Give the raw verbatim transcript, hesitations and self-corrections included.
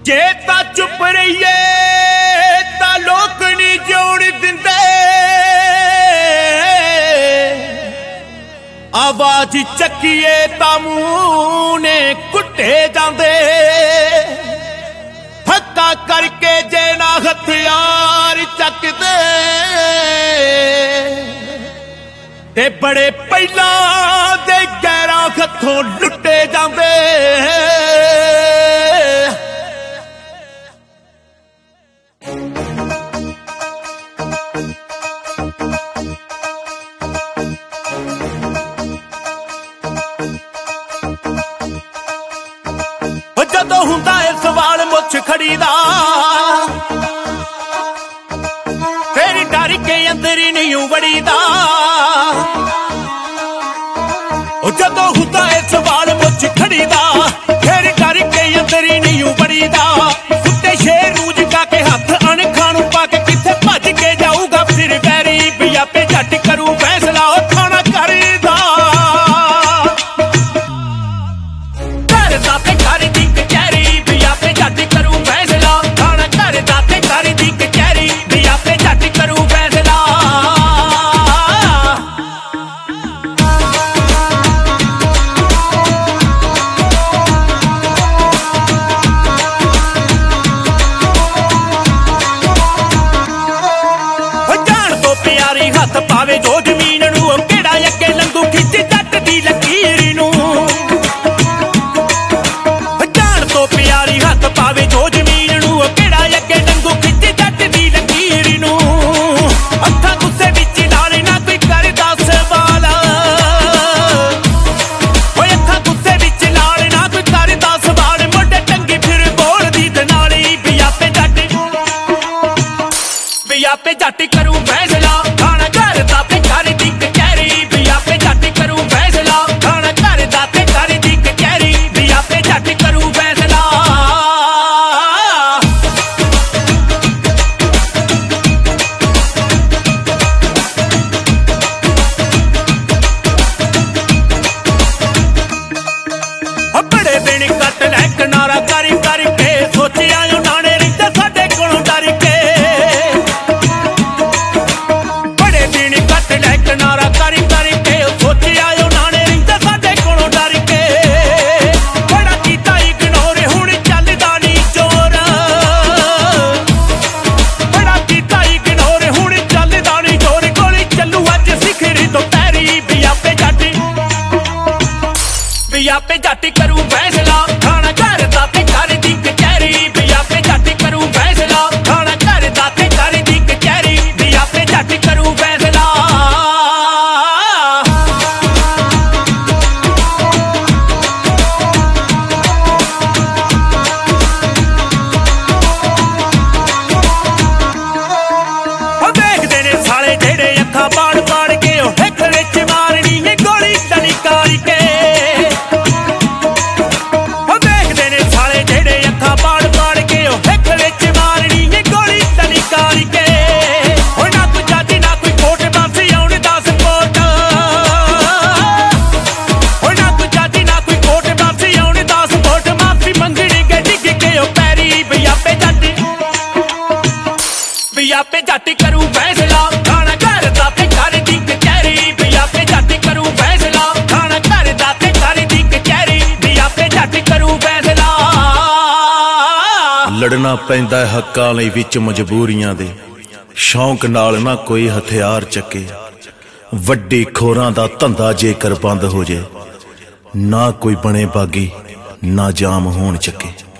जे तां चुप रहिए तां लोक नहीं जिउण दिंदे, आवाज चक्कीए तां मूंह ने कुट्टे जांदे। हक्का करके जे ना हथियार चकदे ते बड़े पहलां दे गैरां हत्थों लुट्टे जांदे। जदों हुंदा है सवाल मुछ खड़ी दा, फिर डर के अंदर ही नहीं वड़ी दा। जदों हुंदा है सवाल मुछ खड़ी दा, फिर डर के अंदर ही नहीं वड़ी दा। कुत्ते शेर नूं जगा के हथ अणखां नूं पा के किथे भज के जाऊगा फिर वैरी, भी आपे झट करूं फैसला ओ थाना करदा। करदा ते कर दी कचहरी, भी आपे झट करूं फैसला। थाना करदा ते कर दी कचहरी, भी आपे झट करूं फैसला। हथ पावे जो जमीन नूं, केड़ा अगे लंघू खिच जट दी लकीर नूं। जान तो प्यारी हथ पावे जो जमीन नूं, केड़ा अगे लंघू खिच जट दी लकीर नूं। हत्थां गुस्से विच लाले ना कोई करदा सवाल, ओए हत्थां गुस्से विच लाले ना कोई करदा सवाल। मोढे टंगी फिर बोलदी दनाली, भी आपे जट भी आपे जट करूं फैसला। बड़े दिन कट लै किनारा कर करके, सोचिया उन्होंने रिश्ता साडे कोलों डर के। बड़े दिन कट लै किनारा कर करके, सोचिया उन्होंने रिश्ता साडे कोलों डर के। बड़ा कीता इग्नोर हुण चलदा नी जोर, बड़ा कीता इग्नोर हुण चलदा नी जोर। गोली चलू अज सिखरी तो पैरी, भी आपे जट भी आपे जट करूं फैसला। थाना करदा ते कर दी कचहरी, भी आपे जट करूं फैसला। थाना करदा ते कर दी कचहरी, भी आपे जट करूं फैसला। देखदे ने साले जेड़े अखां पाड़ पाड़ के, हिक विच मारनी है गोली ललकार के। आपे जट करूं फैसला। थाना करदा ते कर दी कचहरी, भी आपे जट करूं फैसला। थाना करदा ते कर दी कचहरी, भी आपे जट करूं फैसला। लड़ना पैंदा हक्कां लई विच मजबूरियां दे, शौक नाल ना कोई हथियार चके। वड्डी खोरां दा धंधा जेकर बंद हो जाए, ना कोई बने बागी ना जाम होण चके।